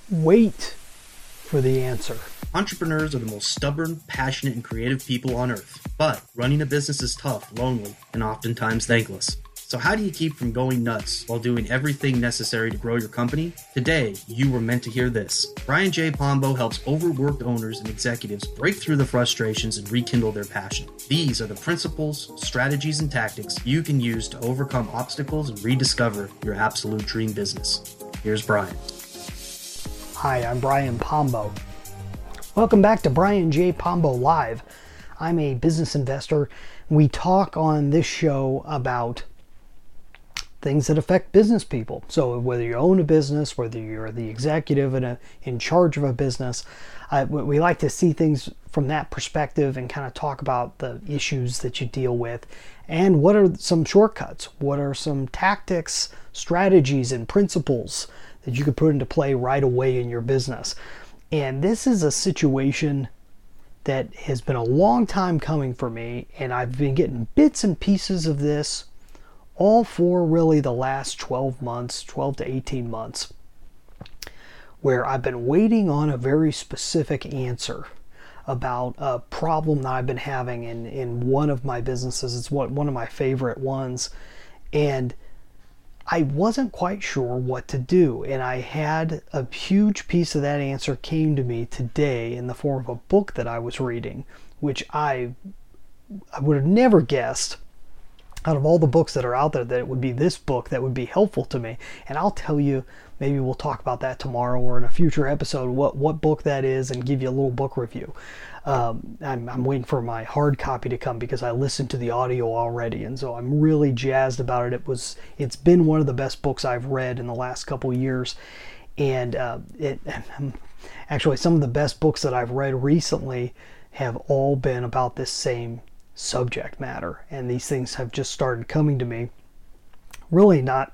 Wait for the answer. Entrepreneurs are the most stubborn, passionate, and creative people on earth. But running a business is tough, lonely, and oftentimes thankless. So how do you keep from going nuts while doing everything necessary to grow your company? Today, you were meant to hear this. Brian J. Pombo helps overworked owners and executives break through the frustrations and rekindle their passion. These are the principles, strategies, and tactics you can use to overcome obstacles and rediscover your absolute dream business. Here's Brian. Hi, I'm Brian Pombo. Welcome back to Brian J. Pombo Live. I'm a business investor. We talk on this show about things that affect business people. So whether you own a business, whether you're the executive in charge of a business, we like to see things from that perspective and kind of talk about the issues that you deal with and what are some shortcuts, what are some tactics, strategies, and principles that you could put into play right away in your business. And this is a situation that has been a long time coming for me, and I've been getting bits and pieces of this all for really the last 12 to 18 months, where I've been waiting on a very specific answer about a problem that I've been having in one of my businesses. It's one of my favorite ones, and I wasn't quite sure what to do, and I had a huge piece of that answer came to me today in the form of a book that I was reading, which I would have never guessed out of all the books that are out there that it would be this book that would be helpful to me. And I'll tell you, maybe we'll talk about that tomorrow or in a future episode, what book that is, and give you a little book review. I'm waiting for my hard copy to come because I listened to the audio already, and so I'm really jazzed about it. It's been one of the best books I've read in the last couple years, and actually some of the best books that I've read recently have all been about this same subject matter, and these things have just started coming to me, really not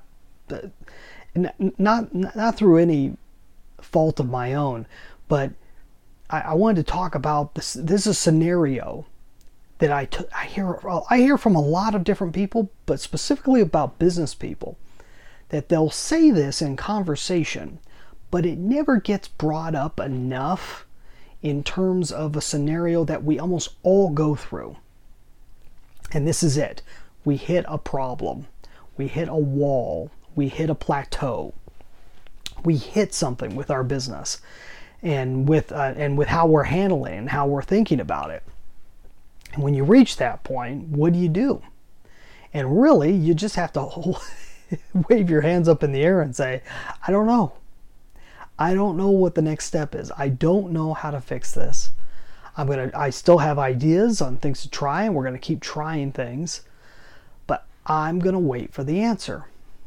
through any fault of my own, but I wanted to talk about this. This is a scenario that I hear from a lot of different people, but specifically about business people, that they'll say this in conversation, but it never gets brought up enough in terms of a scenario that we almost all go through. And this is it. We hit a problem. We hit a wall. We hit a plateau. We hit something with our business and with how we're handling and how we're thinking about it. And when you reach that point, what do? And really, you just have to wave your hands up in the air and say, I don't know. I don't know what the next step is. I don't know how to fix this. I still have ideas on things to try, and we're going to keep trying things, but I'm going to wait for the answer.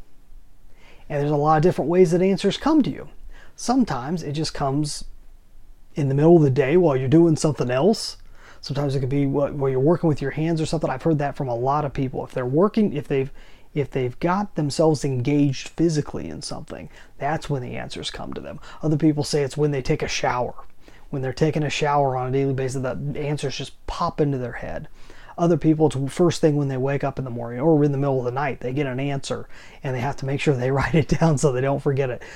And there's a lot of different ways that answers come to you. Sometimes it just comes in the middle of the day while you're doing something else. Sometimes it could be while you're working with your hands or something. I've heard that from a lot of people. If they're working, if they've got themselves engaged physically in something, that's when the answers come to them. Other people say it's when they take a shower. When they're taking a shower on a daily basis, the answers just pop into their head. Other people, it's first thing when they wake up in the morning or in the middle of the night, they get an answer and they have to make sure they write it down so they don't forget it.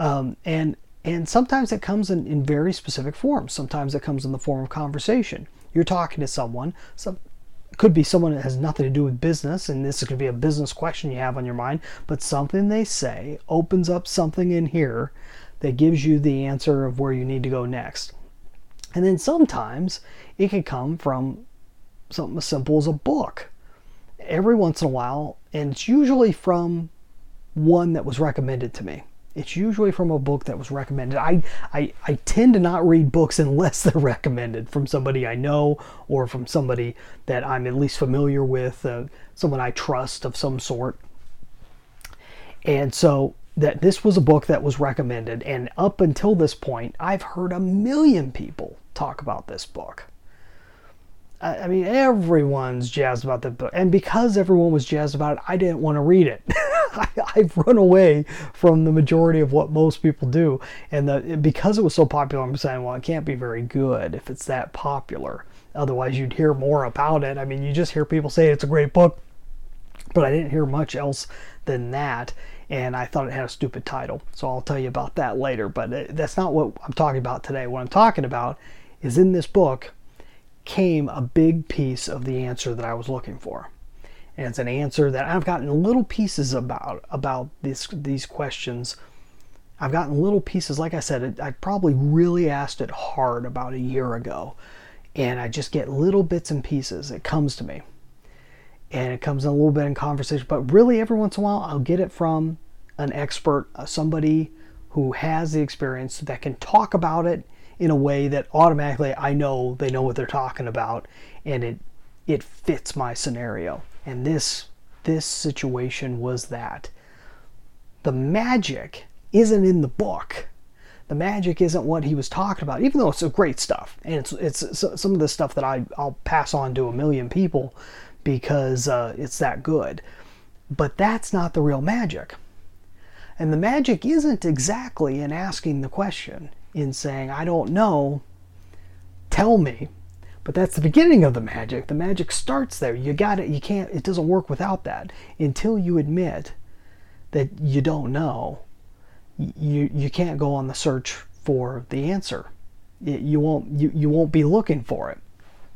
And sometimes it comes in very specific forms. Sometimes it comes in the form of conversation. You're talking to someone. It could be someone that has nothing to do with business, and this could be a business question you have on your mind, but something they say opens up something in here that gives you the answer of where you need to go next. And then sometimes it can come from something as simple as a book. Every once in a while, and it's usually from one that was recommended to me. It's usually from a book that was recommended. I tend to not read books unless they're recommended from somebody I know or from somebody that I'm at least familiar with, someone I trust of some sort. And so that this was a book that was recommended, and up until this point, I've heard a million people talk about this book. I mean, everyone's jazzed about the book, and because everyone was jazzed about it, I didn't want to read it. I've run away from the majority of what most people do, and because it was so popular, I'm saying, well, it can't be very good if it's that popular. Otherwise, you'd hear more about it. I mean, you just hear people say it's a great book, but I didn't hear much else than that. and I thought it had a stupid title. So I'll tell you about that later, but that's not what I'm talking about today. What I'm talking about is in this book came a big piece of the answer that I was looking for. And it's an answer that I've gotten little pieces about these questions. I've gotten little pieces. Like I said, I probably really asked it hard about a year ago. And I just get little bits and pieces. It comes to me. And it comes in a little bit in conversation. But really, every once in a while, I'll get it from an expert, somebody who has the experience that can talk about it in a way that automatically I know they know what they're talking about. And it fits my scenario. And this situation was that. The magic isn't in the book. The magic isn't what he was talking about, even though it's great stuff. And it's some of the stuff that I'll pass on to a million people because it's that good. But that's not the real magic. And the magic isn't exactly in asking the question, in saying, I don't know, tell me. But that's the beginning of the magic. The magic starts there. You got it. You can't, it doesn't work without that. Until you admit that you don't know, you can't go on the search for the answer. You won't be looking for it.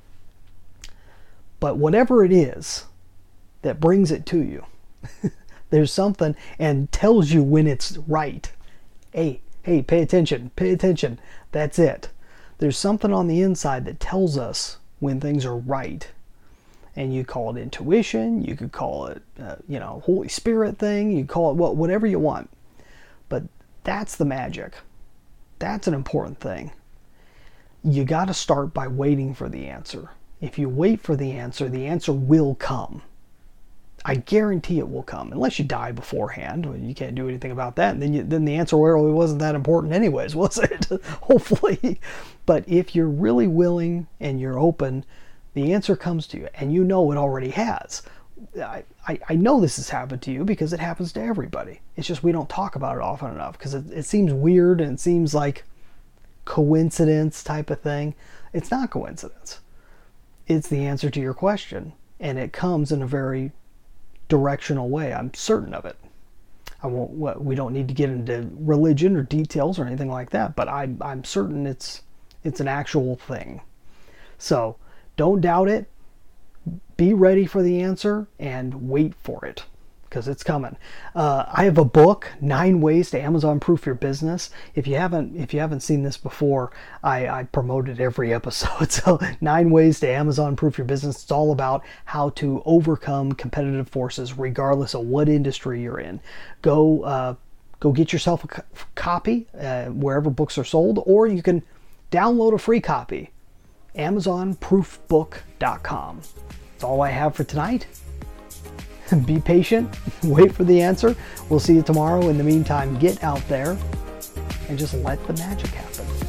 But whatever it is that brings it to you, there's something, and tells you when it's right. Hey, pay attention. That's it. There's something on the inside that tells us when things are right. And you call it intuition, you could call it, Holy Spirit thing, you call it whatever you want. But that's the magic. That's an important thing. You got to start by waiting for the answer. If you wait for the answer will come. I guarantee it will come, unless you die beforehand. You can't do anything about that. And then the answer really wasn't that important anyways, was it? Hopefully. But if you're really willing and you're open, the answer comes to you, and you know it already has. I know this has happened to you because it happens to everybody. It's just we don't talk about it often enough because it seems weird and it seems like coincidence type of thing. It's not coincidence. It's the answer to your question, and it comes in a very directional way. I'm certain of it. We don't need to get into religion or details or anything like that, but I'm certain it's an actual thing. So don't doubt it. Be ready for the answer and wait for it, because it's coming. I have a book, 9 Ways to Amazon Proof Your Business. If you haven't seen this before, I promote it every episode. So 9 Ways to Amazon Proof Your Business. It's all about how to overcome competitive forces regardless of what industry you're in. Go get yourself a copy wherever books are sold, or you can download a free copy. AmazonProofBook.com. That's all I have for tonight. Be patient, wait for the answer. We'll see you tomorrow. In the meantime, get out there and just let the magic happen.